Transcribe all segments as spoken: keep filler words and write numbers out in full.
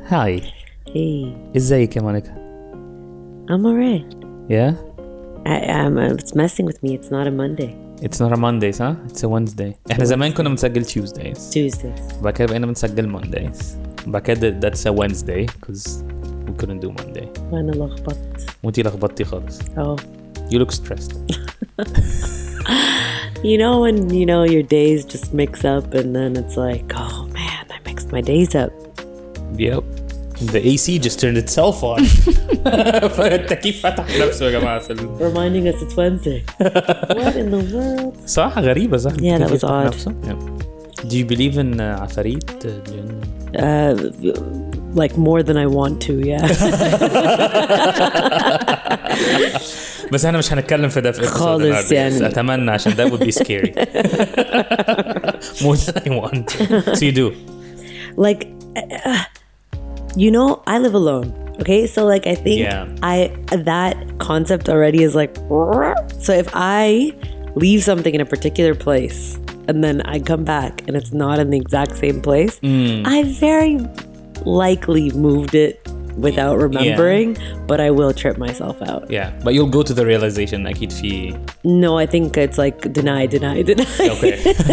Hi. Hey, ازيك يا مونيكا؟ I'm alright. Yeah? I, I'm, uh, it's messing with me. It's not a Monday. It's not a Monday, صح؟ It's a Wednesday. احنا زمان كنا بنسجل Tuesdays. Tuesdays. بعد كده بقينا بنسجل Mondays. بعد كده that's a Wednesday because we couldn't do Monday. وأنا لخبطت. وانتي لخبطتي خالص. Oh. You look stressed. You know when, you know, your days just mix up and then it's like, oh man, I mixed my days up. Yep. The A C just turned itself on. فالتكييف فتح نفسه يا جماعة في ال... Reminding us it's Wednesday. What in the world? صح غريبة صح. Yeah, that was odd. نفسه. Yeah. Do you believe in uh, عفاريت جن? Uh, like more than I want to, yeah. بس احنا مش هنتكلم في ده في خالص يعني. اتمنى عشان that would be scary. More than I want. So you do. Like, uh, you know, I live alone. Okay, so like I think Yeah. I that concept already is like. So if I leave something in a particular place and then I come back and it's not in the exact same place, Mm. I very likely moved it without remembering, yeah. But I will trip myself out. Yeah, but you'll go to the realization أكيد في. No, I think it's like deny, deny, deny. Okay.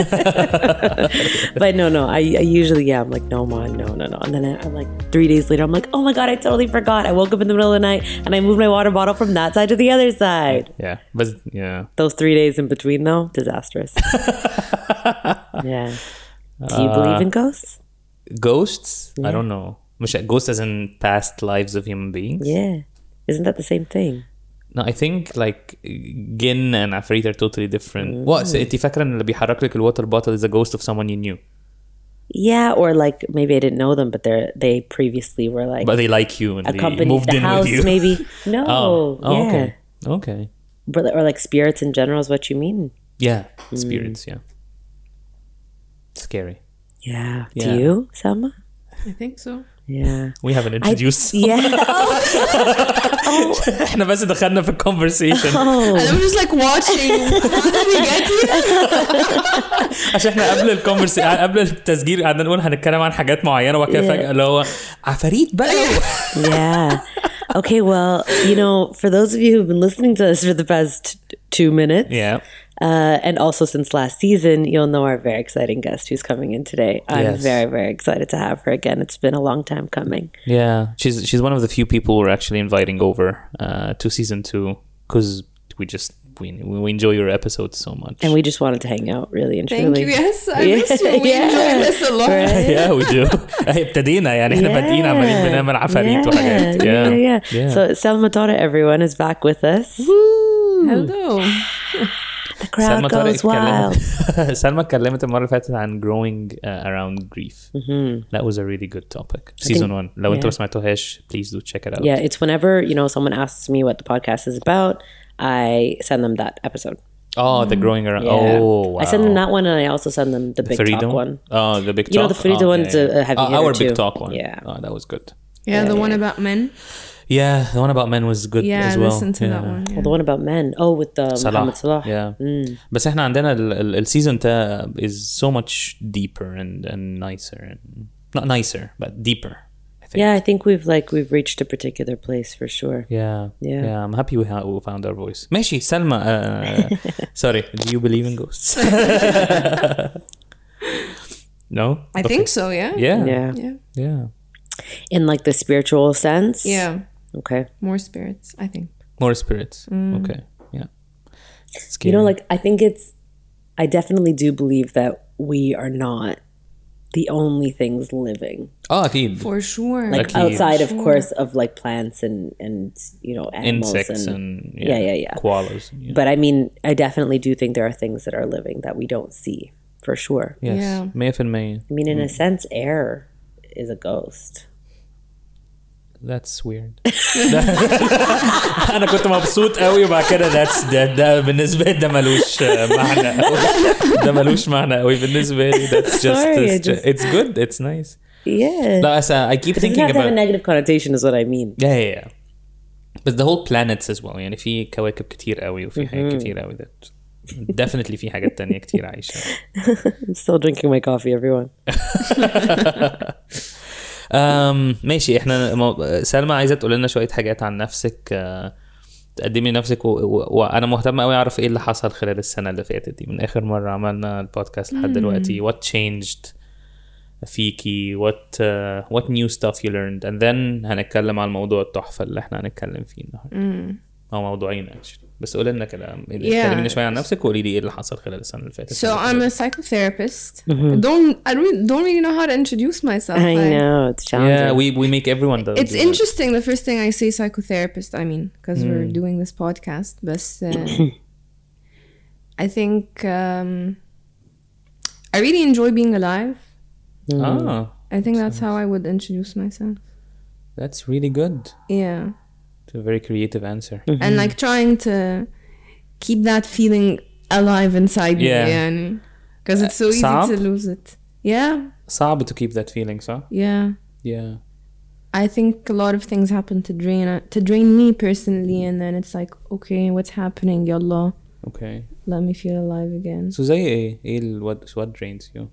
But no, no, I, I usually, yeah, I'm like, no, man, no, no, no. And then I, I'm like, three days later, I'm like, oh my God, I totally forgot. I woke up in the middle of the night and I moved my water bottle from that side to the other side. Yeah, but yeah. Those three days in between, though, disastrous. Yeah. Do you uh, believe in ghosts? Ghosts? Yeah. I don't know. مش ghosts as in past lives of human beings? Yeah. Isn't that the same thing? No, I think like jinn and عفريت are totally different. Mm. What? So انتي فاكرة ان اللي بيحرك لك الwater bottle is a ghost of someone you knew? Yeah, or like maybe I didn't know them, but they they previously were like. But they like you and they moved the in house, with you. Maybe no. Oh, oh yeah. okay, okay. But or like spirits in general is what you mean? Yeah, spirits. Mm. Yeah. Scary. Yeah. yeah. Do you, Selma? I think so. Yeah. We haven't introduced. I, yeah. احنا بس دخلنا في conversation. Oh. And I'm just like watching. How did we get here? عشان احنا قبل الكونفرس قبل التسجيل قعدنا نقول هنتكلم عن حاجات معينة وكده فجأة اللي هو عفاريت بقى. Yeah. Okay, well, you know, for those of you who've been listening to us for the past two minutes. Yeah. Uh, and also since last season, you'll know our very exciting guest who's coming in today. I'm yes. very, very excited to have her again. It's been a long time coming. Yeah, she's she's one of the few people we're actually inviting over uh, to season two because we just we we enjoy your episodes so much. And we just wanted to hang out, really and Thank truly. you. Yes, I yeah. miss you. We yeah. enjoy this a lot. Right? Yeah, we do. ابتدينا يعني احنا بادئين عمالين بنعمل عفاريت وحاجات. Yeah, Yeah, yeah. yeah. So Selma Tora, everyone, is back with us. Woo! Hello. The crowd goes wild. سلمى اتكلمت المرة اللي فاتت عن growing uh, around grief. Mm-hmm. That was a really good topic. Season one. لو انتوا ما سمعتوهاش, please do check it out. Yeah, it's whenever, you know, someone asks me what the podcast is about, I send them that episode. Oh, the growing around. Yeah. Oh, wow. I send them that one and I also send them the Big Farida Talk one. Oh, the Big Talk. You know, the Farida oh, one's yeah, yeah. a heavy oh, hitter Our too. Big Talk one. Yeah. Oh, that was good. Yeah, yeah the yeah. one about men. Yeah, the one about men was good yeah, as well. Yeah, listen to yeah. that one. Yeah. Well, the one about men. Oh, with the Salah. Muhammad Salah. Yeah. Mm. بس احنا عندنا ال season تا is so much deeper and and nicer and not nicer but deeper. I think. Yeah, I think we've like we've reached a particular place for sure. Yeah. Yeah. Yeah, I'm happy we, ha- we found our voice. ماشي سلمى. Uh, sorry, do you believe in ghosts? No? I okay. think so, yeah. Yeah. Yeah. Yeah. Yeah. In like the spiritual sense? Yeah. Okay. More spirits, I think. More spirits. Mm. Okay. Yeah. You know, like I think it's I definitely do believe that we are not the only things living. Oh, أكيد. For sure. Like أكيد. outside, of Sure. course, of like plants and and you know animals Insects and, and, yeah, yeah, yeah, yeah. koalas. Yeah. But I mean, I definitely do think there are things that are living that we don't see for sure. Yes. Yeah. مية في المية. I mean, in a sense, air is a ghost. That's weird. أنا كنت مبسوط قوي وبعد كده that's ده ده بالنسبة لي ده ملوش معنى قوي. ده ملوش معنى قوي بالنسبة لي. That's just Sorry, it's, just... it's good. It's nice. Yeah. لا أصلا I keep it thinking doesn't have to about have a negative connotation is what I mean. Yeah, yeah, yeah. But the whole planets as well. يعني في كواكب كتير قوي وفي حاجات كتير قوي that definitely في حاجات تانية كتير عايشة. I'm still drinking my coffee, everyone. أم ماشي. احنا مو... سلمى عايزه تقول لنا شويه حاجات عن نفسك، آه، تقدمي نفسك و... و... وانا مهتم قوي اعرف ايه اللي حصل خلال السنه اللي فاتت دي من اخر مره عملنا البودكاست لحد دلوقتي. what changed فيكي، what uh, what new stuff you learned, and then هنتكلم عن الموضوع التحفه اللي احنا هنتكلم فيه النهارده. او موضوعين actually. بس قولي لنا كده، اتكلمي شويه عن نفسك وقولي لي ايه اللي حصل خلال السنه اللي فاتت. So I'm a psychotherapist. Don't I really don't really know how to introduce myself. I know it's challenging. Yeah, we we make everyone do It's do interesting. The first thing I say psychotherapist. I mean, because mm. we're doing this podcast. But uh, I think um, I really enjoy being alive. Mm. Ah, I think that's how I would introduce myself. That's really good. Yeah. It's a very creative answer. Mm-hmm. And like trying to keep that feeling alive inside yeah. me. Because it's so easy صعب. to lose it. Yeah. صعب to keep that feeling, صح? Yeah. Yeah. I think a lot of things happen to drain to drain me personally, and then it's like, okay, what's happening? Yallah. Okay. Let me feel alive again. So زي ايه؟ ايه ال what what drains you?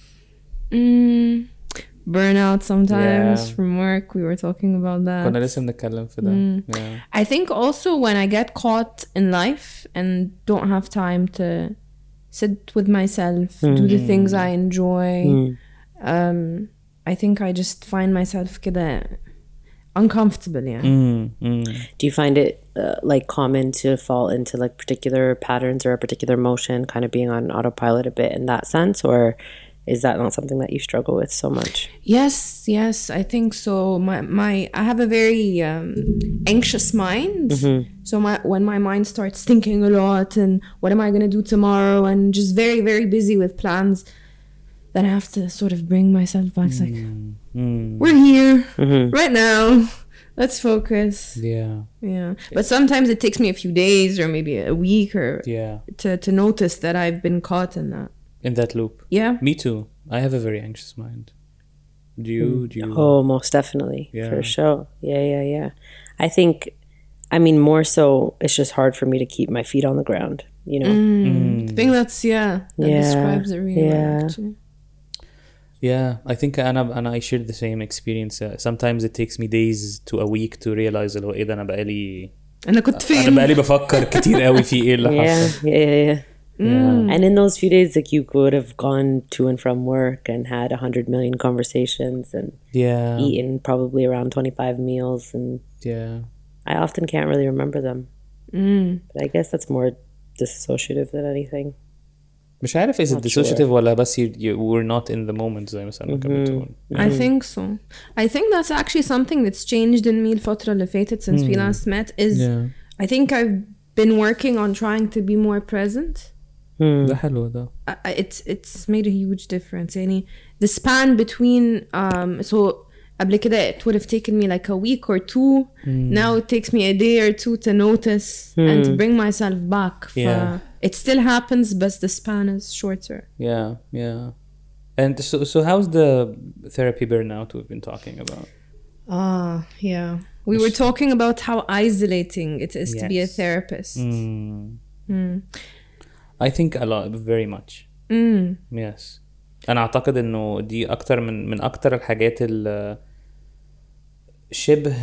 Mm, burnout sometimes Yeah. from work. We were talking about that. كنا لسه بنتكلم في ده. Mm. Yeah. I think also when I get caught in life and don't have time to sit with myself, mm. do the things I enjoy, mm. um, I think I just find myself كده uncomfortable. Yeah. Mm. Mm. Do you find it uh, like common to fall into like particular patterns or a particular motion, kind of being on autopilot a bit in that sense, or is that not something that you struggle with so much? Yes, yes, I think so. My my I have a very um, anxious mind. Mm-hmm. So my when my mind starts thinking a lot and what am I going to do tomorrow, and just very very busy with plans, then I have to sort of bring myself back. It's like Mm. we're here Mm-hmm. right now. Let's focus. Yeah. Yeah. But sometimes it takes me a few days or maybe a week or Yeah. to to notice that I've been caught in that. In that loop. Yeah. Me too. I have a very anxious mind. Do you? Do you? Oh, most definitely. Yeah. For sure. Yeah, yeah, yeah. I think, I mean, more so, it's just hard for me to keep my feet on the ground, you know? Mm. I think that's, yeah, that Yeah, describes it really yeah. well, actually. Yeah. I think أنا أنا I shared the same experience. Uh, sometimes it takes me days to a week to realize اللي هو إيه ده أنا بقالي أنا كنت أنا فين؟ بقالي بفكر كتير قوي في إيه اللي Yeah, حصل. yeah, yeah, yeah. Yeah. And in those few days, like you could have gone to and from work and had a hundred million conversations and Yeah. eaten probably around twenty-five meals. And Yeah. I often can't really remember them. Mm. But I guess that's more disassociative than anything. مش عارف is it Not dissociative sure. ولا بس you, you we're not in the moment زي مثلا كنت بتقول. I think so. I think that's actually something that's changed in me الفترة اللي فاتت since we last met is Yeah. I think I've been working on trying to be more present. ده حلو ده. I, I- it's it's made a huge difference. يعني the span between um so قبل كده it would have taken me like a week or two. Now it takes me a day or two to notice and to bring myself back. ف- Yeah. It still happens, but the span is shorter. Yeah. Yeah. And so so how's the therapy burnout we've been talking about? Ah, yeah. We were talking about how isolating it is to be a Yes. therapist. Mm. Mm. I think a lot very much. Mm. Yes. أنا أعتقد إنه دي أكتر من من أكتر الحاجات اللي شبه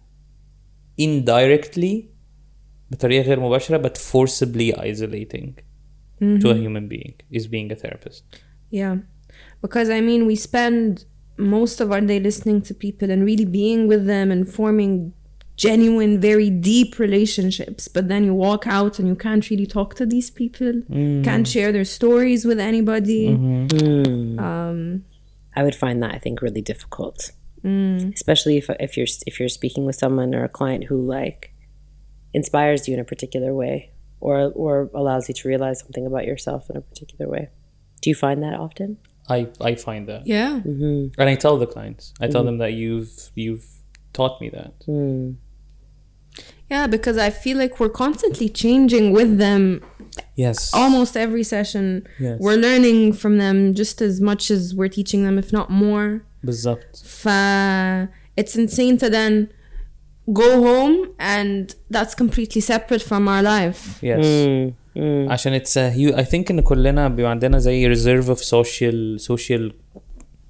indirectly بطريقة غير مباشرة but forcibly isolating to a human being is being a therapist. Yeah. Because I mean, we spend most of our day listening to people and really being with them and forming genuine, very deep relationships. But then you walk out and you can't really talk to these people. Mm. Can't share their stories with anybody. Mm. Um, I would find that, I think, really difficult. mm, Especially if if you're if you're speaking with someone or a client who like inspires you in a particular way or or allows you to realize something about yourself in a particular way. Do you find that often? I I find that. yeah. And I tell the clients. I tell them that you've you've taught me that. Mm. Yeah, because I feel like we're constantly changing with them. Yes. Almost every session, Yes. we're learning from them just as much as we're teaching them, if not more. بالضبط. ف it's insane to then go home and that's completely separate from our life. Yes. Mm. Mm. عشان it's a huge I think إن كلنا بيبقى عندنا زي reserve of social social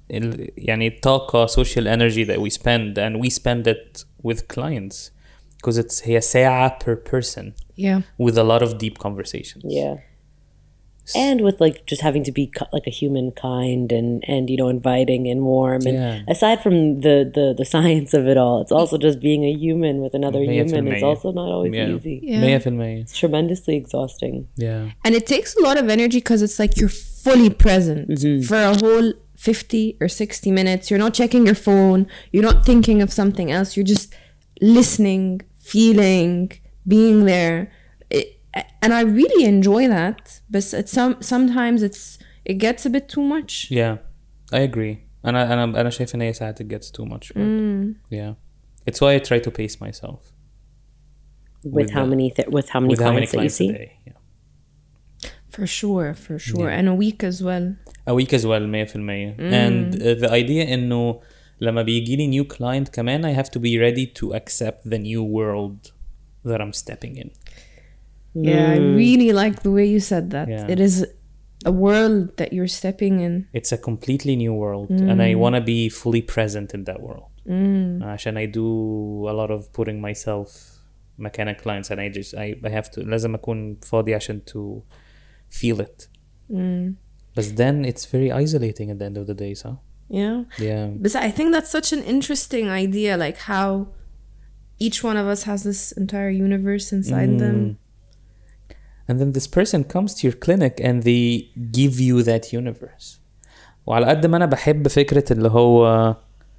ال- يعني الطاقة social energy that we spend and we spend it with clients because it's هي ساعة per person Yeah. with a lot of deep conversations. Yeah. And with like just having to be ki- like a human kind and and you know inviting and warm and Yeah. aside from the, the the science of it all, it's also just being a human with another مية في human. It's المية. also not always Yeah. easy. Yeah. مية في المية. It's tremendously exhausting. Yeah. And it takes a lot of energy because it's like you're fully present for a whole fifty or sixty minutes. You're not checking your phone. You're not thinking of something else. You're just listening, feeling, being there. It, and I really enjoy that. But it's some sometimes it's it gets a bit too much. Yeah. I agree. أنا أنا أنا شايف إن هي ساعات it gets too much. But yeah. It's why I try to pace myself. With, With how the- many th- with how many With how many clients that you clients a see? day. Yeah. For sure, for sure. Yeah. And a week as well. A week as well مية في المية. And uh, the idea إنه لما بيجي لي new client كمان I have to be ready to accept the new world that I'm stepping in. Yeah, I really like the way you said that. Yeah. It is a world that you're stepping in. It's a completely new world and I want to be fully present in that world. عشان I do a lot of putting myself مكان clients and I just I, I have to لازم أكون فاضي عشان to feel it. But then it's very isolating at the end of the day, so Yeah. yeah. But I think that's such an interesting idea, like how each one of us has this entire universe inside them. And then this person comes to your clinic and they give you that universe. وعلى قد ما أنا بحب فكرة اللي هو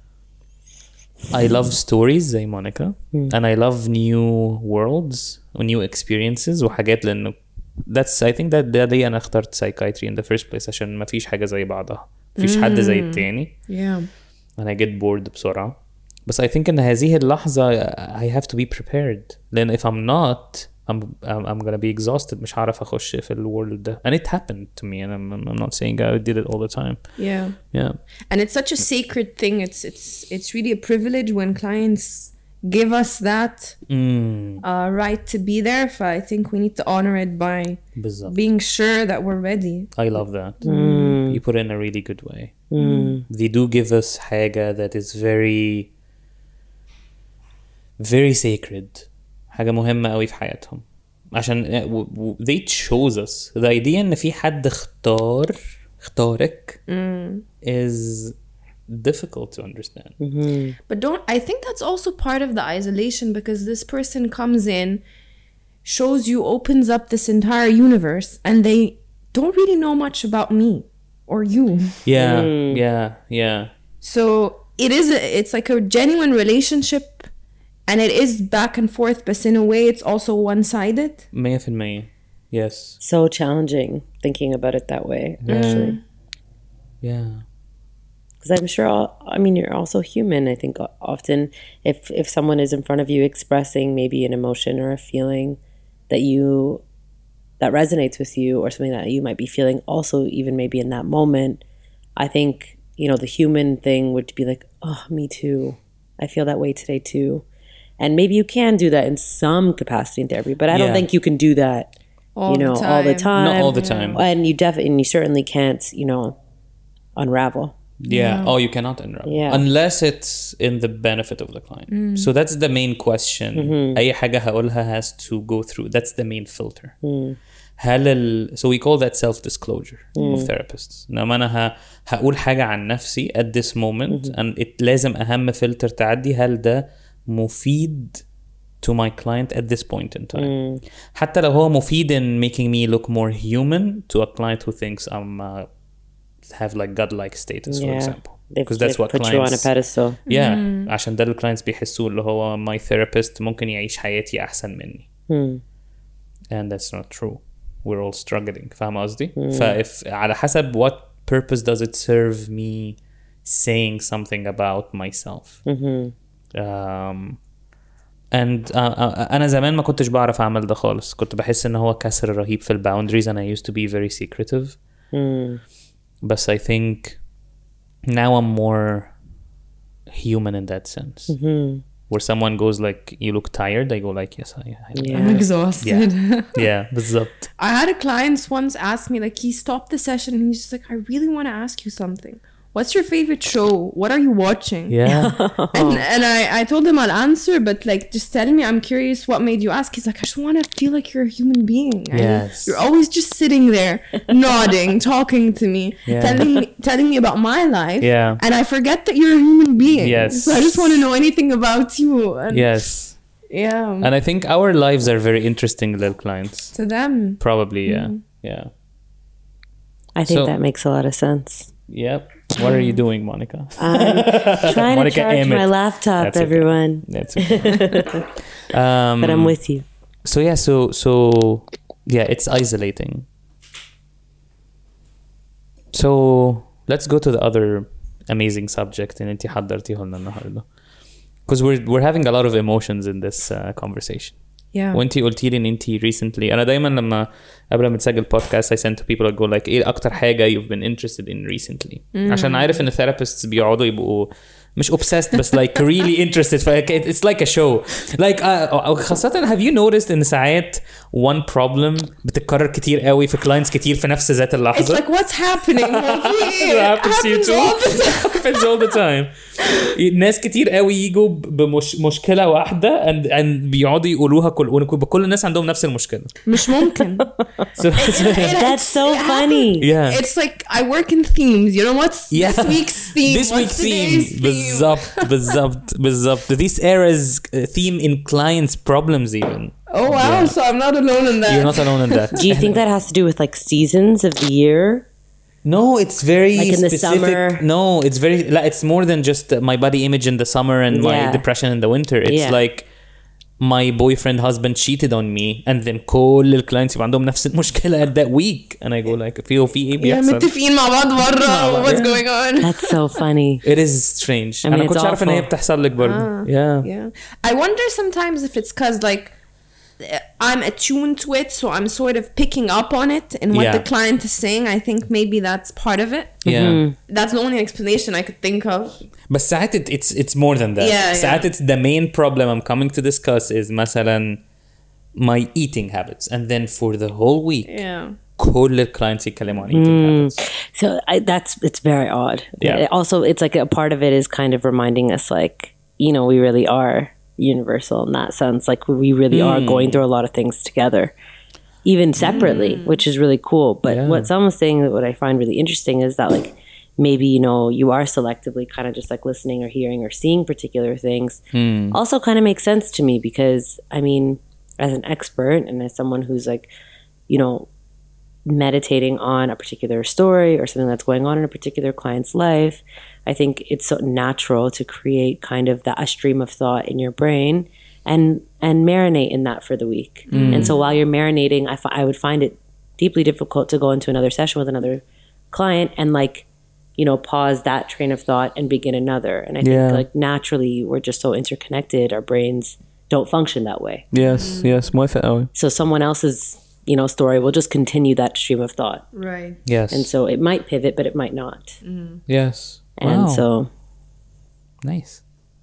I love stories زي مونيكا and I love new worlds و new experiences وحاجات لأنه that's I think that ده ليه أنا اخترت psychiatry in the first place عشان ما فيش حاجة زي بعضها مفيش حد زي التاني Yeah. and I get bored بسرعة بس I think إن هذه اللحظة I have to be prepared لأن if I'm not I'm I'm, I'm gonna be exhausted مش هعرف أخش في الworld ده and it happened to me and I'm, I'm not saying I did it all the time. Yeah. Yeah. And it's such a sacred thing. It's it's it's really a privilege when clients give us that Mm. uh, right to be there. So I think we need to honor it by بالظبط. being sure that we're ready. I love that. You put it in a really good way. They do give us حاجة that is very very sacred. حاجة مهمة قوي في حياتهم عشان و- و- they chose us. The idea إن في حد اختار اختارك is difficult to understand. But don't I think that's also part of the isolation because this person comes in, shows you, opens up this entire universe, and they don't really know much about me or you. Yeah, yeah, yeah. So it is a, it's like a genuine relationship, and it is back and forth, but in a way it's also one-sided. مية في المية. Yes. So challenging thinking about it that way, actually. Yeah. Because I'm sure, all, I mean, you're also human. I think often if, if someone is in front of you expressing maybe an emotion or a feeling that you, that resonates with you or something that you might be feeling also even maybe in that moment, I think, you know, the human thing would be like, oh, me too. I feel that way today too. And maybe you can do that in some capacity in therapy, but I don't Yeah. think you can do that, All you the know, all the time. time. Not all the time. And you definitely, and you certainly can't, you know, unravel. Yeah. Oh, you cannot unravel. Yeah. Unless it's in the benefit of the client. So that's the main question. أي حاجة هقولها has to go through. That's the main filter. هل ال... So we call that self-disclosure of therapists. إنما أنا ه... هقول حاجة عن نفسي at this moment and it لازم أهم فلتر تعدي هل ده مفيد to my client at this point in time. حتى لو هو مفيد in making me look more human to a client who thinks I'm uh, have like godlike status, for example. They've, Because that's they've what put you on a clients pedestal. yeah عشان ده اللي clients بيحسوا اللي هو my therapist ممكن يعيش حياتي أحسن مني. And that's not true. We're all struggling. فاهم قصدي؟ فإف على حسب what purpose does it serve me saying something about myself. Um, and uh, uh, أنا زمان ما كنتش بعرف أعمل ده خالص. كنت بحس إن هو كسر رهيب في ال boundaries and I used to be very secretive. But I think now I'm more human in that sense. Where someone goes like, you look tired, I go like, yes, I, I Yeah. I'm exhausted. yeah, بالظبط. I had a client once ask me, like, he stopped the session and he's just like, I really want to ask you something. what's your favorite show? What are you watching? Yeah. And and I, I told him I'll answer, but like just telling me I'm curious what made you ask. He's like, I just want to feel like you're a human being. And Yes. you're always just sitting there, nodding, talking to me, Yeah. telling me telling me about my life. Yeah. And I forget that you're a human being. Yes. So I just want to know anything about you. And Yes. yeah. And I think our lives are very interesting, little clients. To them. Probably, yeah. Yeah. I think So- that makes a lot of sense. Yep. What are you doing, Monica? Trying Monica to charge Emmett. my laptop, That's okay. everyone. That's okay. um, But I'm with you. So yeah, so so yeah, it's isolating. So let's go to the other amazing subject in انتي حضرتيه لنا النهارده. Because we're we're having a lot of emotions in this uh, conversation. Yeah. وانتي قلتي لي ان انتي recently انا دايما لما قبل ما نسجل podcast I send to people I go like ايه اكتر حاجه you've been interested in recently mm. عشان عارف ان therapists بيقعدوا يبقوا مش obsessed بس like really interested ف it's like a show like uh, خاصة have you noticed ان ساعات one problem بتتكرر كتير قوي في clients كتير في نفس ذات It's اللحظة like what's happening? It happens to you happens too. all the time. happens all the time. ناس كتير قوي يجوا بمش مشكلة واحدة and and بيقعدوا يقولوها كل كل الناس عندهم نفس المشكلة. مش ممكن. So, That's so funny. yeah. It's like I work in themes. You know what's Yeah. this week's theme? This what's week's today's theme. theme? بالظبط بالظبط بالظبط. This era's theme in clients' problems even. Oh wow! Yeah. So I'm not alone in that. You're not alone in that. Do you think that has to do with like seasons of the year? No, it's very Like in the specific. summer? No, it's very. Like, it's more than just uh, my body image in the summer and my Yeah. depression in the winter. It's Yeah. like my boyfriend husband cheated on me, and then كل الكلاينتس يبقى عندهم نفس المشكلة at that week, and I go like, في في إيه Yeah, بيحصل؟ متفقين مع بعض مرة. What's Yeah. going on? That's so funny. It is strange. I mean, أنا it's كنتش عارف إن هي awful. بتحصل لك برضه. Yeah. Yeah. I wonder sometimes if it's because like I'm attuned to it, so I'm sort of picking up on it and what Yeah. the client is saying. I think maybe that's part of it. Yeah. That's the only explanation I could think of. بس ساعات it, it's it's more than that. Yeah, ساعات yeah. it's the main problem I'm coming to discuss is مثلا my eating habits, and then for the whole week Yeah. كل الكلاينتس يتكلموا عن eating habits. So I, that's it's very odd. Yeah. It also, it's like a part of it is kind of reminding us, like, you know, we really are universal in that sense. Like we really are going through a lot of things together, even separately, which is really cool. But Yeah. what someone's saying that what I find really interesting is that like maybe, you know, you are selectively kind of just like listening or hearing or seeing particular things. Also kind of makes sense to me because I mean, as an expert and as someone who's like, you know, meditating on a particular story or something that's going on in a particular client's life, I think it's so natural to create kind of that a stream of thought in your brain and and marinate in that for the week. And so while you're marinating, I, fi- I would find it deeply difficult to go into another session with another client and like, you know, pause that train of thought and begin another. And I think Yeah. like naturally we're just so interconnected, our brains don't function that way. Yes, yes, موافق قوي. So someone else's, you know, story will just continue that stream of thought. Right. Yes. And so it might pivot, but it might not. yes. And Wow. so, nice.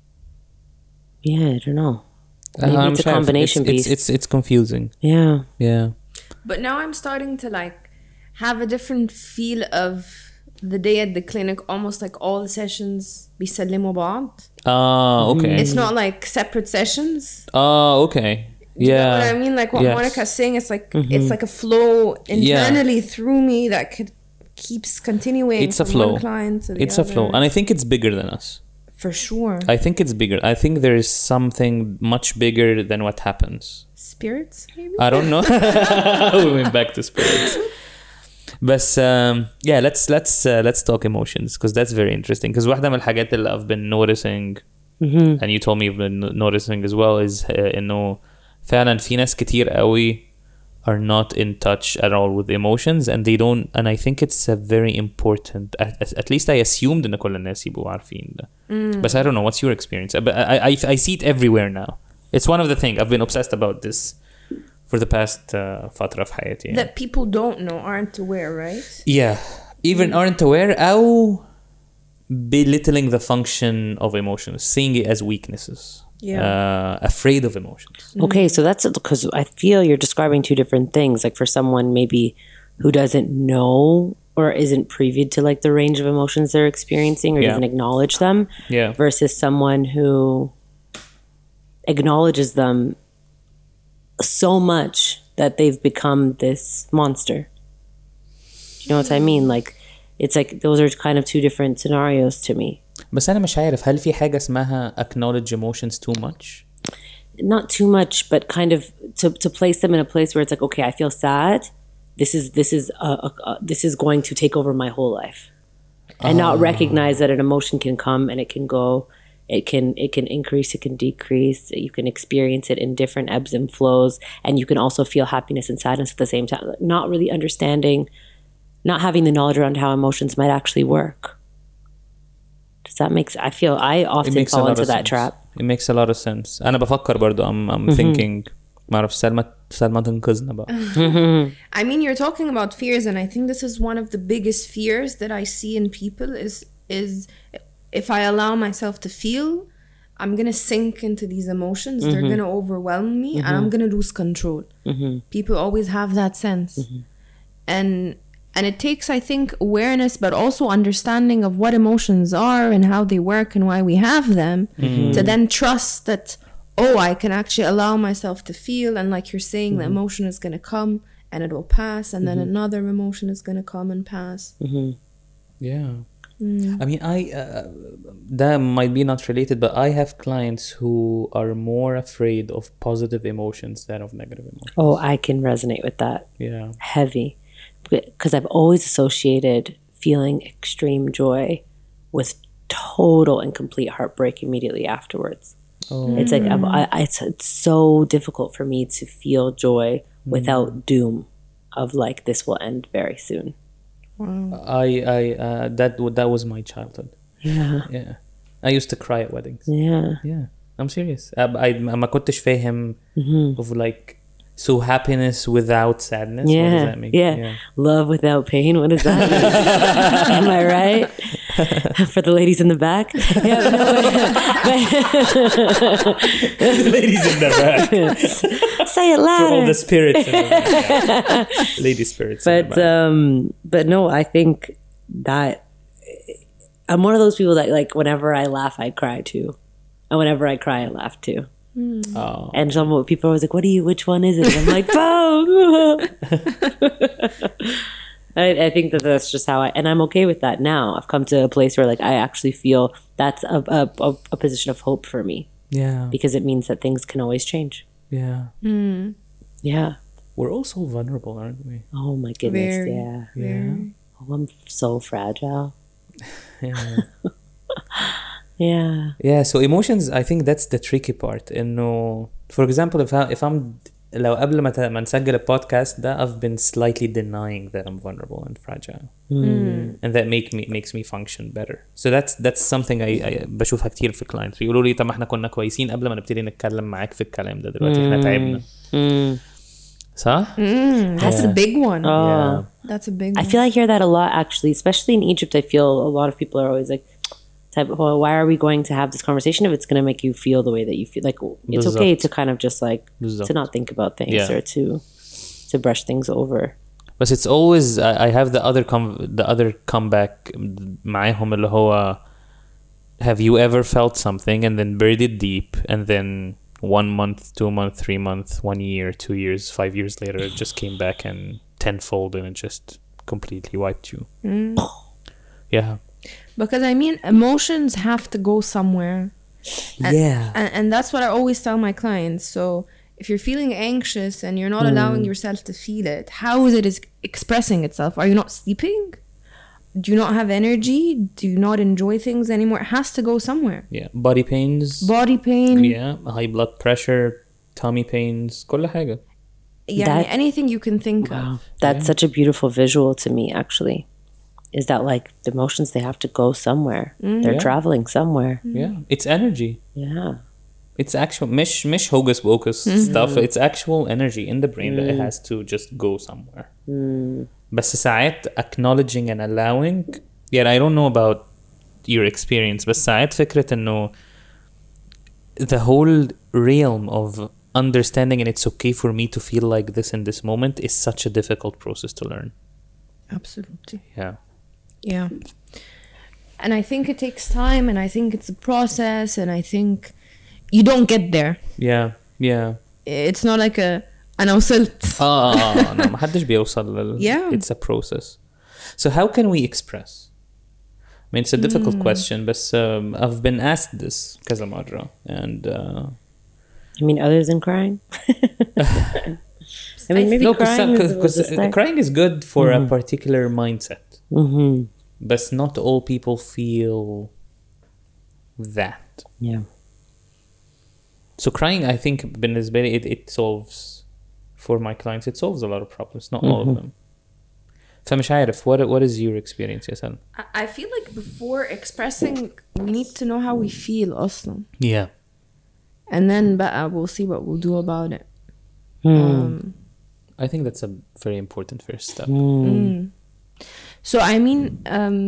yeah, I don't know. Uh, Maybe I'm it's a sure combination it's, piece. It's, it's it's confusing. Yeah. Yeah. But now I'm starting to like have a different feel of the day at the clinic, almost like all the sessions بيسلموا بعض. Ah, okay. It's not like separate sessions. Ah, okay. You know Yeah. what I mean? Like what Yes. Monica's saying, it's like it's like a flow internally through me that could keeps continuing. It's a from flow. One client to the It's a other. flow, and I think it's bigger than us. For sure. I think it's bigger. I think there is something much bigger than what happens. Spirits, maybe. I don't know. We went back to spirits. But um, yeah, let's let's uh, let's talk emotions because that's very interesting. Because واحدة من الحاجات اللي I've been noticing, and you told me you've been noticing as well, is uh, إنه فعلا في ناس كتير قوي are not in touch at all with emotions, and they don't. And I think it's a very important. At, at least I assumed إن كل الناس يبقوا عارفين ده. But I don't know. What's your experience? But I, I I see it everywhere now. It's one of the things I've been obsessed about this for the past uh, فترة في حياتي. That people don't know, aren't aware, right? Yeah, even aren't aware أو belittling the function of emotions, seeing it as weaknesses. Yeah. Uh, afraid of emotions. Okay, so that's because I feel you're describing two different things. Like for someone maybe who doesn't know or isn't privy to like the range of emotions they're experiencing or Yeah. doesn't acknowledge them Yeah. versus someone who acknowledges them so much that they've become this monster. Do you know what I mean? Like, it's like those are kind of two different scenarios to me. بس أنا مش عارف هل في حاجة اسمها acknowledge emotions too much. Not too much, but kind of to, to place them in a place where it's like, okay, I feel sad. This is this is a, a, a, this is going to take over my whole life, and not recognize that an emotion can come and it can go, it can it can increase, it can decrease. You can experience it in different ebbs and flows, and you can also feel happiness and sadness at the same time. Not really understanding, not having the knowledge around how emotions might actually work. Does that make sense? I feel I It often makes a fall lot into of that sense. trap. It makes a lot of sense. أنا بفكر برضو I'm I'm thinking ما أعرف سلمى سلمى تنقذنا بقى. I mean, you're talking about fears, and I think this is one of the biggest fears that I see in people is is if I allow myself to feel, I'm gonna sink into these emotions. They're gonna overwhelm me, and I'm gonna lose control. People always have that sense, and and it takes, I think, awareness, but also understanding of what emotions are and how they work and why we have them, to then trust that, oh, I can actually allow myself to feel, and like you're saying, the emotion is going to come and it will pass, and then another emotion is going to come and pass. Yeah. I mean, I uh, that might be not related, but I have clients who are more afraid of positive emotions than of negative emotions. Oh, I can resonate with that. Yeah. Heavy. Because I've always associated feeling extreme joy with total and complete heartbreak immediately afterwards. Oh. It's like I'm, I, it's, it's so difficult for me to feel joy without doom of like this will end very soon. I I uh, that w- that was my childhood. Yeah. Yeah. I used to cry at weddings. Yeah. Yeah. I'm serious. I, I ما كنتش فاهم of like so happiness without sadness. What does Yeah. that mean? Yeah. Love without pain. What does that mean? Am I right? For the ladies in the back. Yeah. No, Ladies in the back. say it For louder. all the spirits. In the back. Yeah. Lady spirits. in the but back. um but no, I think that I'm one of those people that like whenever I laugh I cry too, and whenever I cry I laugh too. Oh. And some people are always like, what do you which one is it? And I'm like, both. I, I think that that's just how I, and I'm okay with that now. I've come to a place where like I actually feel that's a a, a, a position of hope for me, Yeah. because it means that things can always change. Yeah. Yeah. We're all so vulnerable, aren't we? Oh my goodness. Very. Yeah. Yeah. Oh, I'm so fragile. Yeah. Yeah. Yeah, so emotions, I think that's the tricky part. إنه for example, if, I, if I'm لو قبل ما ت- ما نسجل البودكاست ده I've been slightly denying that I'm vulnerable and fragile, and that make me makes me function better. So that's that's something I, I بشوفها كتير في clients يقولوا لي طب ما احنا كنا كويسين قبل ما نبتدي نتكلم معاك في الكلام ده دلوقتي احنا تعبنا. صح؟ Mm, that's a big one. Yeah. That's a big I one. feel I hear that a lot, actually, especially in Egypt. I feel a lot of people are always like, type, well, why are we going to have this conversation if it's going to make you feel the way that you feel? Like, it's okay to kind of just like, to not think about things Yeah. or to to brush things over. But it's always I, I have the other com the other comeback معاهم اللي هو have you ever felt something and then buried it deep and then one month, two month, three month, one year, two years, five years later it just came back and tenfold and it just completely wiped you. Yeah. Because I mean, emotions have to go somewhere. Yeah. And, and that's what I always tell my clients. So if you're feeling anxious and you're not allowing yourself to feel it, how is it is expressing itself? Are you not sleeping? Do you not have energy? Do you not enjoy things anymore? It has to go somewhere. Yeah. Body pains. Body pain. Yeah. High blood pressure, tummy pains, كل حاجة. Yeah, That- anything you can think of. That's such a beautiful visual to me, actually. Is that like the emotions, they have to go somewhere. They're Yeah. traveling somewhere. Yeah. It's energy. Yeah. It's actual مش مش hocus pocus stuff. It's actual energy in the brain that it has to just go somewhere. بس ساعات acknowledging and allowing. Yeah, I don't know about your experience, بس ساعات فكرة إنه the whole realm of understanding and it's okay for me to feel like this in this moment is such a difficult process to learn. Absolutely. Yeah. Yeah. And I think it takes time, and I think it's a process, and I think you don't get there. Yeah. Yeah. It's not like a أنا وصلت. اه no, ما حدش بيوصل لل... Yeah. It's a process. So how can we express? I mean, it's a difficult Hmm. question, but um, I've been asked this كذا مرة, and uh, I mean, other than crying. I mean, maybe no, crying is, because is a start. crying is good for a particular mindset, Mm-hmm. but not all people feel that. Yeah. So crying, I think, بالنسبة لي, it, it solves, for my clients, it solves a lot of problems, not all of them. فمش عارف, what what is your experience يا سلمى? I feel like before expressing, we need to know how we feel أصلا. Yeah. And then بقى we'll see what we'll do about it. Hmm. Um, I think that's a very important first step. So I mean, um,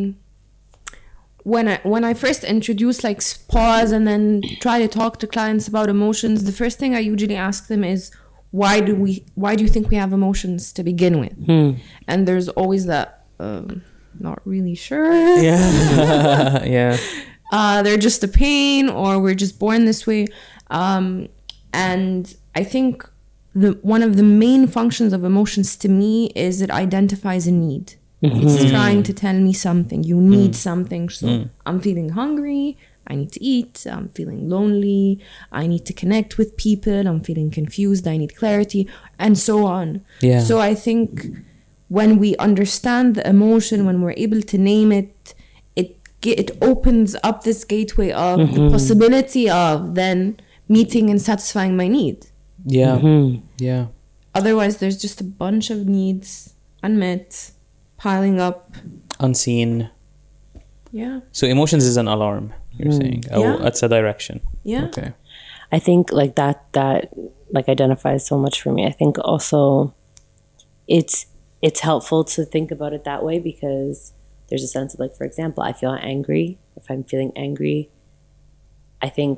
when I when I first introduce like s- pause and then try to talk to clients about emotions, the first thing I usually ask them is, why do we why do you think we have emotions to begin with? And there's always that um, not really sure. Yeah. Yeah. Uh, they're just a pain, or we're just born this way. Um, and I think the one of the main functions of emotions to me is it identifies a need. It's trying to tell me something. You need something. So I'm feeling hungry. I need to eat. I'm feeling lonely. I need to connect with people. I'm feeling confused. I need clarity, and so on. Yeah. So I think when we understand the emotion, when we're able to name it, it ge- it opens up this gateway of the possibility of then meeting and satisfying my need. Yeah. Yeah. Otherwise, there's just a bunch of needs unmet, piling up. Unseen. Yeah. So emotions is an alarm, you're saying. Oh, Yeah. it's a direction. Yeah. Okay. I think like that that like identifies so much for me. I think also it's it's helpful to think about it that way, because there's a sense of like, for example, I feel angry. If I'm feeling angry, I think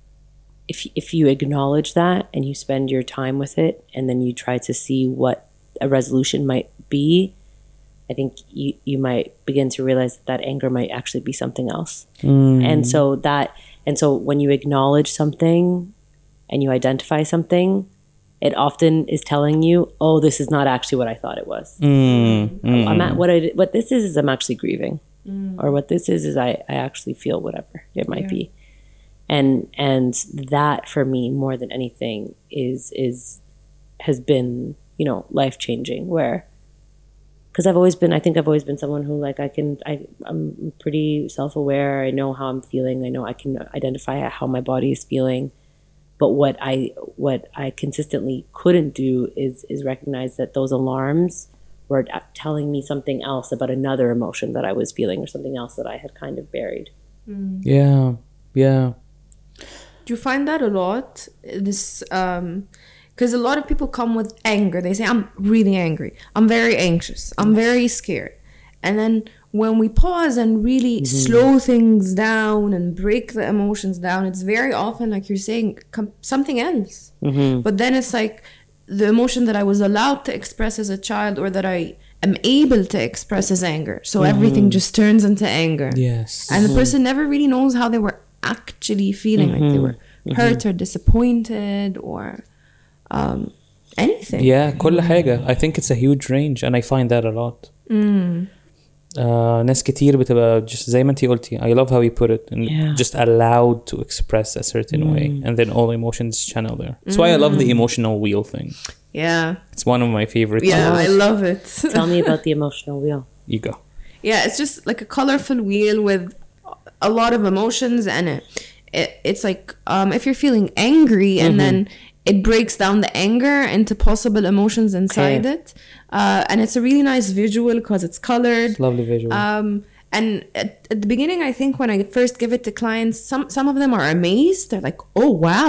if if you acknowledge that and you spend your time with it, and then you try to see what a resolution might be, I think you, you might begin to realize that that anger might actually be something else. And so that, and so when you acknowledge something and you identify something, it often is telling you, oh, this is not actually what I thought it was. Mm. Mm. I'm at, what I, what this is, is I'm actually grieving. Or what this is, is I, I actually feel whatever it might Yeah. be. And, and that for me, more than anything, is, is, has been, you know, life-changing, where, because I've always been, I think I've always been someone who like, I can, I, I'm pretty self-aware. I know how I'm feeling. I know I can identify how my body is feeling. But what I, what I consistently couldn't do is, is recognize that those alarms were telling me something else about another emotion that I was feeling, or something else that I had kind of buried. Yeah. Yeah. Do you find that a lot? This, um, because a lot of people come with anger. They say, I'm really angry. I'm very anxious. I'm very scared. And then when we pause and really slow things down and break the emotions down, it's very often, like you're saying, com- something else. But then it's like the emotion that I was allowed to express as a child, or that I am able to express as anger. So everything just turns into anger. Yes. And the person never really knows how they were actually feeling, like they were hurt or disappointed or um, anything. Yeah, كل حاجة. I think it's a huge range, and I find that a lot. Uh, ناس كتير بتبقى just زي ما انتي قلتي. I love how you put it, and Yeah. just allowed to express a certain way, and then all emotions channel there. That's why I love the emotional wheel thing. Yeah. It's one of my favorite Yeah, tools. I love it. Tell me about the emotional wheel. You go. Yeah, it's just like a colorful wheel with a lot of emotions, and it, it it's like um, if you're feeling angry, and then it breaks down the anger into possible emotions inside Okay. it, uh, and it's a really nice visual because it's colored. Lovely visual. Um, and at, at the beginning, I think when I first give it to clients, some some of them are amazed. They're like, "Oh wow,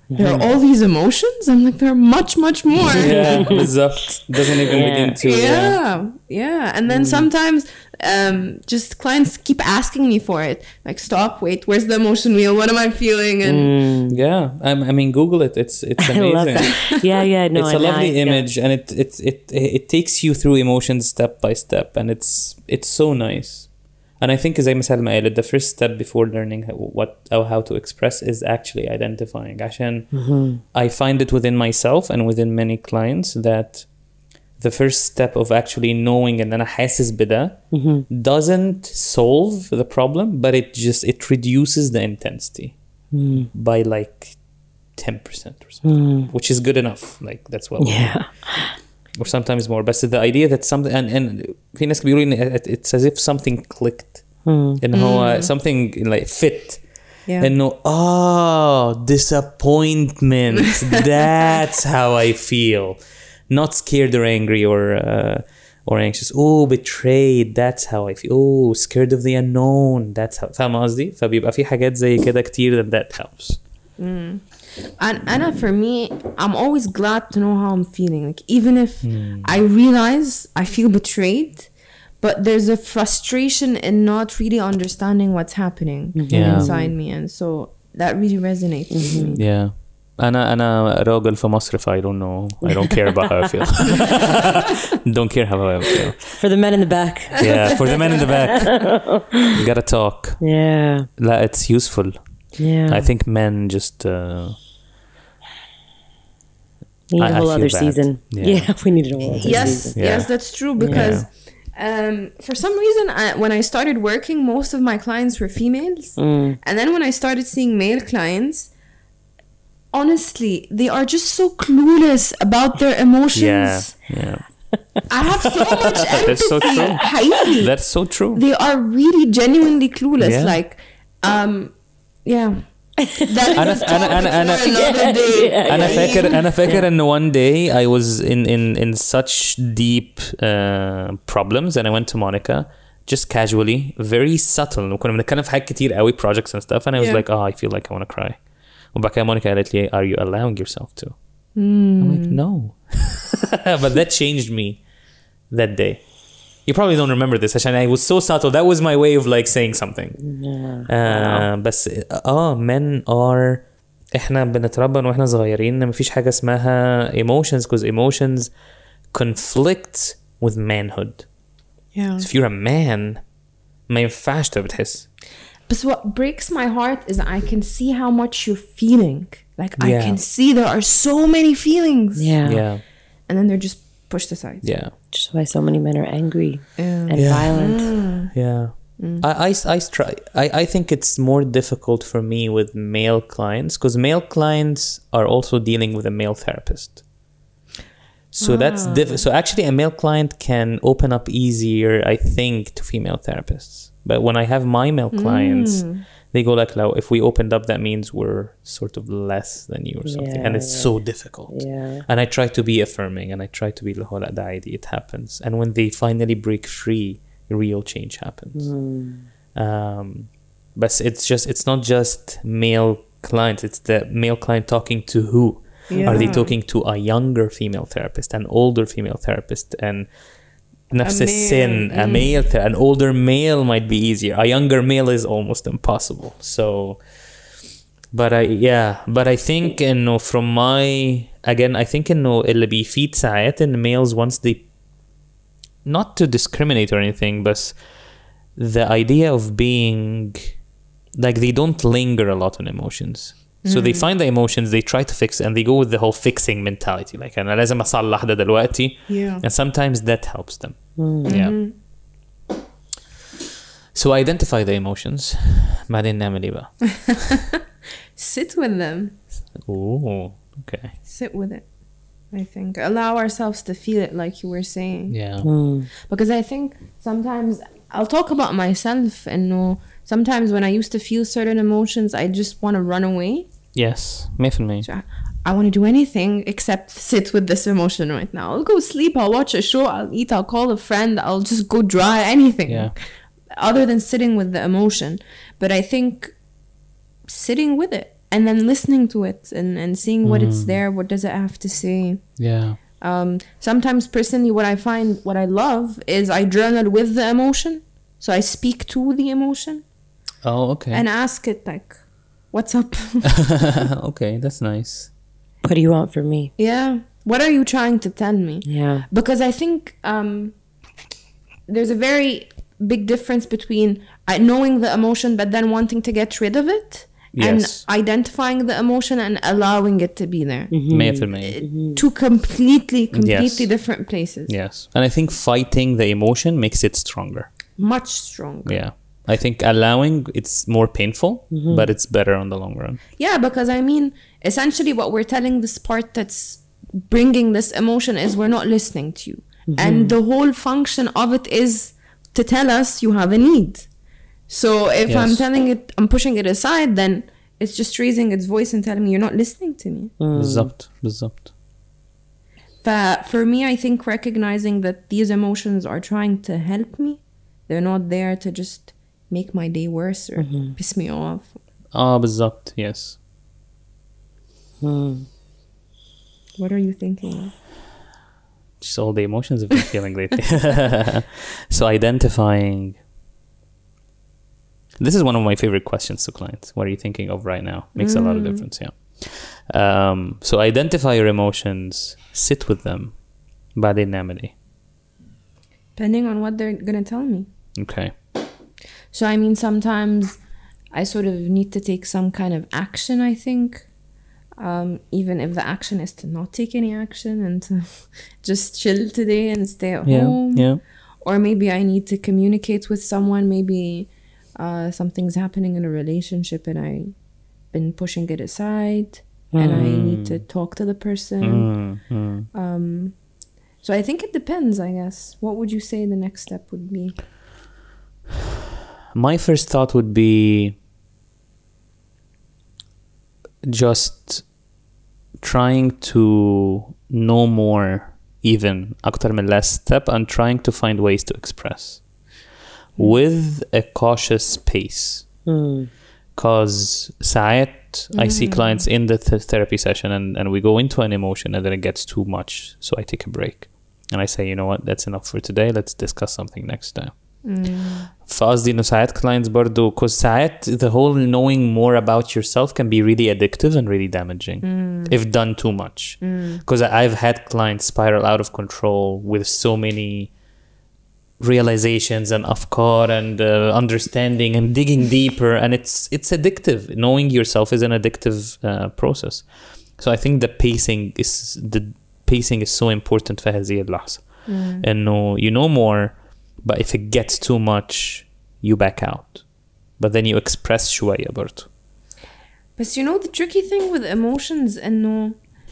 there are all these emotions. I'm like, there are much, much more. Yeah, بالظبط. Doesn't even Yeah. begin to. yeah yeah and then sometimes um just clients keep asking me for it, like, stop, wait, where's the emotion wheel, what am I feeling? And Yeah, I, I mean, Google it. It's it's I love amazing. that. Yeah, yeah, no, It's a and lovely I- yeah. image, and it it it it takes you through emotions step by step, and it's it's so nice. And I think, as I مثال ما قالت, the first step before learning how- what or how to express is actually identifying. عشان I find it within myself and within many clients that the first step of actually knowing and أنا حاسس بده doesn't solve the problem, but it just it reduces the intensity by like ten percent or something, which is good enough. Like that's what we need. Yeah. Or sometimes more. But the idea that something and and في ناس بيقولوا إن it- it's as if something clicked. إن هو something like fit. yeah إنه oh disappointment. That's how I feel. Not scared or angry or uh, or anxious. Oh, betrayed. That's how I feel. Oh, scared of the unknown. That's how. فاهم قصدي؟ فبيبقى في حاجات زي كده كتير that that helps. and Anna, for me, I'm always glad to know how I'm feeling. Like, even if I realize I feel betrayed, but there's a frustration in not really understanding what's happening Yeah. inside me, and so that really resonates with me. Yeah. أنا أنا راجل في مصر, I don't know. I don't care about how I feel. Don't care how I feel. For the men in the back. Yeah, for the men in the back. You gotta talk. Yeah. لا, it's useful. Yeah. I think men just uh, we need I- a I whole feel other bad. season. Yeah. Yeah. We need a whole other Yes, season. Yeah. yes, that's true, because um, for some reason, I, when I started working, most of my clients were females, Mm. and then when I started seeing male clients, honestly, they are just so clueless about their emotions. yeah, yeah. I have so much empathy. That's so true. حقيقي. That's so true. They are really genuinely clueless. Yeah. Like, um, yeah. That is أنا a أنا أنا topic أنا for another day. أنا فاكر أنا فاكر إن one day I was in in in such deep uh, problems and I went to Monica just casually, very subtle. وكنا بنتكلم في حاجات كتير قوي, projects and stuff, and I was Yeah. like, oh, I feel like I want to cry. وبعد كده Monica قالت لي, are you allowing yourself to? I'm like, no. But that changed me that day. You probably don't remember this عشان I was so subtle. That was my way of like saying something. Uh, بس اه men are احنا بنتربى واحنا صغيرين ان مفيش حاجة اسمها emotions, because emotions conflict with manhood. Yeah. If you're a man, ما ينفعش تبقى بتحس. But what breaks my heart is I can see how much you're feeling. Like, I Yeah. can see there are so many feelings. Yeah. Yeah, And then they're just pushed aside. yeah. Just why so many men are angry Yeah. and Yeah. violent. Yeah. I, I, I, try, I, I think it's more difficult for me with male clients because male clients are also dealing with a male therapist. So that's diff- so actually a male client can open up easier, I think, to female therapists. But when I have my male clients, they go like, "No, if we opened up, that means we're sort of less than you or something," Yeah, and it's yeah. so difficult. Yeah. And I try to be affirming, and I try to be like, it happens. And when they finally break free, real change happens. Um, but it's just it's not just male clients; it's the male client talking to who. Yeah. Are they talking to a younger female therapist, an older female therapist, and نفس male, السن, a mm. male, th- an older male might be easier. A younger male is almost impossible. So, but I yeah, but I think إنه from my again, I think إنه اللي بيفيد ساعات إن males once they not to discriminate or anything, but the idea of being like they don't linger a lot on emotions. So they find the emotions, they try to fix, and they go with the whole fixing mentality. Like أنا لازم أصلح ده دلوقتي. Yeah. And sometimes that helps them. Yeah. So identify the emotions. بعدين نعمل إيه بقى؟ Sit with them. Ooh, okay. Sit with it. I think allow ourselves to feel it, like you were saying. Yeah. Because I think sometimes I'll talk about myself, and no, sometimes when I used to feel certain emotions, I just want to run away. Yes. مية في المية. I, I want to do anything except sit with this emotion right now. I'll go sleep, I'll watch a show, I'll eat, I'll call a friend, I'll just go dry, anything. Yeah. Other than sitting with the emotion. But I think sitting with it and then listening to it and, and seeing what Mm. it's there, what does it have to say. Yeah. Um, sometimes personally what I find, what I love is I journal with the emotion. So I speak to the emotion Oh, okay. and ask it like, what's up? Okay, that's nice. What do you want from me? Yeah. What are you trying to tell me? Yeah. Because I think um, there's a very big difference between uh, knowing the emotion but then wanting to get rid of it Yes. and identifying the emotion and allowing it to be there. مية في المية. Two completely, completely Yes. different places. Yes. And I think fighting the emotion makes it stronger. Much stronger. Yeah. I think allowing, it's more painful, but it's better on the long run. Yeah, because I mean, essentially what we're telling this part that's bringing this emotion is we're not listening to you. And the whole function of it is to tell us you have a need. So if Yes. I'm telling it, I'm pushing it aside, then it's just raising its voice and telling me you're not listening to me. بالضبط بالضبط. But for me, I think recognizing that these emotions are trying to help me, they're not there to just make my day worse or piss me off. اه بالضبط. Yes. What are you thinking of? Just all the emotions I've been feeling lately. So identifying. This is one of my favorite questions to clients. What are you thinking of right now? Makes a lot of difference, yeah. Um, so identify your emotions, sit with them. بعدين نعمل ايه? Depending on what they're gonna tell me. Okay. So I mean, sometimes I sort of need to take some kind of action, I think. Um, even if the action is to not take any action and to just chill today and stay at Yeah, home. yeah. Or maybe I need to communicate with someone. Maybe uh, something's happening in a relationship and I've been pushing it aside. And I need to talk to the person. Mm, mm. Um, so I think it depends, I guess. What would you say the next step would be? My first thought would be just trying to know more, even أكتر من less step, and trying to find ways to express with a cautious pace. Because ساعات I see clients in the th- therapy session and, and we go into an emotion and then it gets too much. So I take a break and I say, you know what, that's enough for today. Let's discuss something next time. فقصدي إنه ساعات clients برضو, because ساعات the whole knowing more about yourself can be really addictive and really damaging if done too much. Because I've had clients spiral out of control with so many realizations and afkar and uh, understanding and digging deeper, and it's it's addictive. Knowing yourself is an addictive uh, process. So I think the pacing is the pacing is so important في هذه اللحظة. إنه you know more, but if it gets too much, you back out. But then you express شوية برضو. But you know the tricky thing with emotions, إنه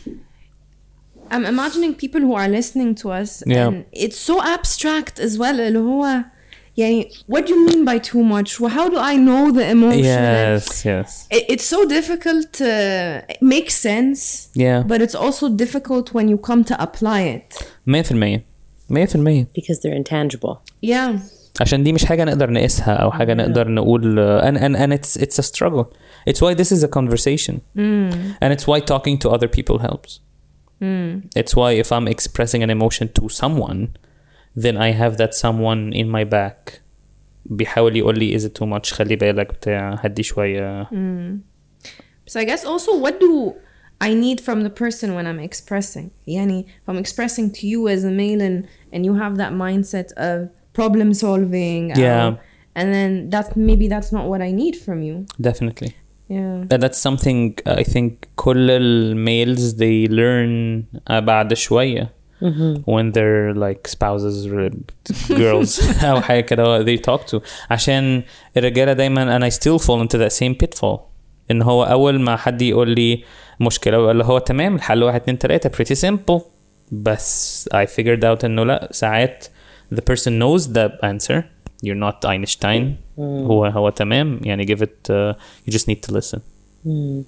I'm imagining people who are listening to us, Yeah. and it's so abstract as well. اللي هو يعني what do you mean by too much? Well, how do I know the emotion? Yes, yes. It, it's so difficult to make sense. Yeah. But it's also difficult when you come to apply it. مية في المية. مية في المية. Because they're intangible. Yeah. عشان دي مش حاجة نقدر نقيسها أو حاجة نقدر نقول uh, and and and it's it's a struggle. It's why this is a conversation. Mm. And it's why talking to other people helps. Mm. It's why if I'm expressing an emotion to someone, then I have that someone in my back بيحاول يقول لي is it too much, خلي بالك بتاع هدي شوية. Mm. So I guess also what do I need from the person when I'm expressing? يعني if I'm expressing to you as a male and, and you have that mindset of problem solving. Yeah. um, and then that maybe that's not what I need from you. Definitely. Yeah. And that's something I think كل المales they learn uh, بعد شوية. Mm-hmm. When they're like spouses or girls أو حاجة كده they talk to. عشان الرجالة دايما and I still fall into that same pitfall. إن هو أول ما حد يقول لي مشكلة ولا هو تمام الحل واحد اتنين تلاتة pretty simple. بس I figured out إنه لا ساعات the person knows the answer. You're not Einstein. Mm. هو هو تمام يعني give it uh, you just need to listen. Mm.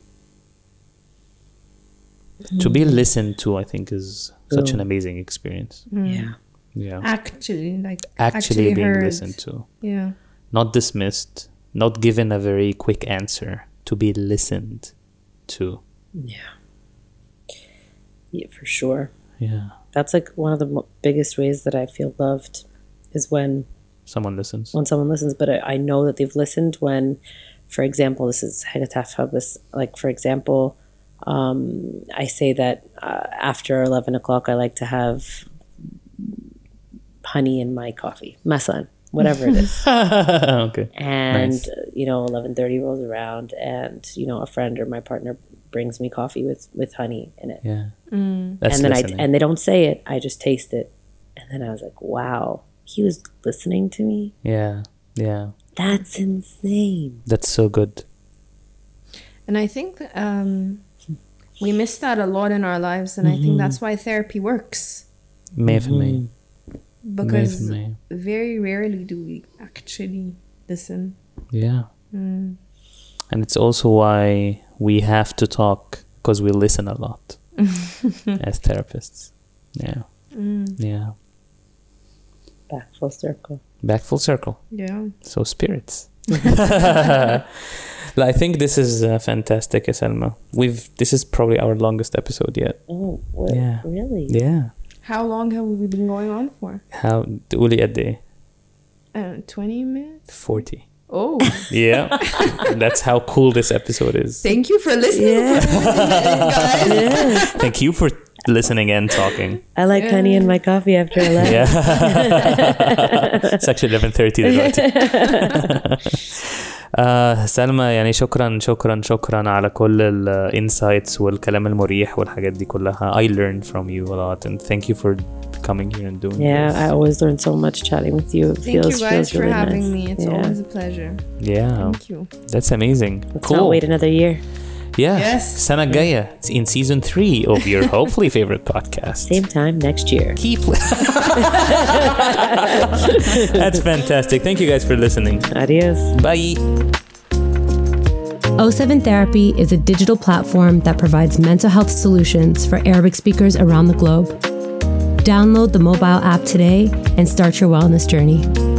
To be listened to I think is such an amazing experience. Mm. Yeah. Yeah. Actually like Actually, actually being heard. listened to. Yeah. Not dismissed, not given a very quick answer, to be listened. too. Yeah. Yeah, for sure. Yeah. That's like one of the mo- biggest ways that I feel loved is when Someone listens. when someone listens, but I, I know that they've listened when, for example, this is Hagataf, like, for example, um, I say that uh, after eleven o'clock, I like to have honey in my coffee, masan, whatever it is. Okay. And, Nice. uh, you know, eleven thirty rolls around and, you know, a friend or my partner brings me coffee with, with honey in it. Yeah. Mm. That's and then listening. I, and they don't say it, I just taste it. And then I was like, wow, he was listening to me? Yeah. Yeah. That's insane. That's so good. And I think um, we miss that a lot in our lives, and I think that's why therapy works. مية في المية. Because مية في المية. very rarely do we actually listen. Yeah. Mm. And it's also why we have to talk, because we listen a lot as therapists. Yeah. Mm. Yeah. Back full circle. Back full circle. Yeah. So spirits. I think this is uh, fantastic, Salma. We've this is probably our longest episode yet. Oh, what? Yeah. Really? Yeah. How long have we been going on for? How تقولي قد ايه؟ Uh, twenty minutes? forty. Oh, Yeah. That's how cool this episode is. thank you for listening. Yeah. Guys. Yeah. Thank you for listening and talking. I like honey in my coffee after eleven. Yeah. It's actually eleven thirty دلوقتي. آه سلمى يعني شكرا شكرا شكرا على كل الانسايتس والكلام المريح والحاجات دي كلها. I learned from you a lot and thank you for coming here and doing Yeah, this. I always learn so much chatting with you. It Thank feels, you guys feels for really having nice. me. It's yeah. always a pleasure. Yeah. Thank you. That's amazing. Let's cool. not wait another year. Yeah. Yes. Sana Gaya in season three of your hopefully favorite podcast. Same time next year. Keep. That's fantastic. Thank you guys for listening. Adios. Bye. O seven Therapy is a digital platform that provides mental health solutions for Arabic speakers around the globe. Download the mobile app today and start your wellness journey.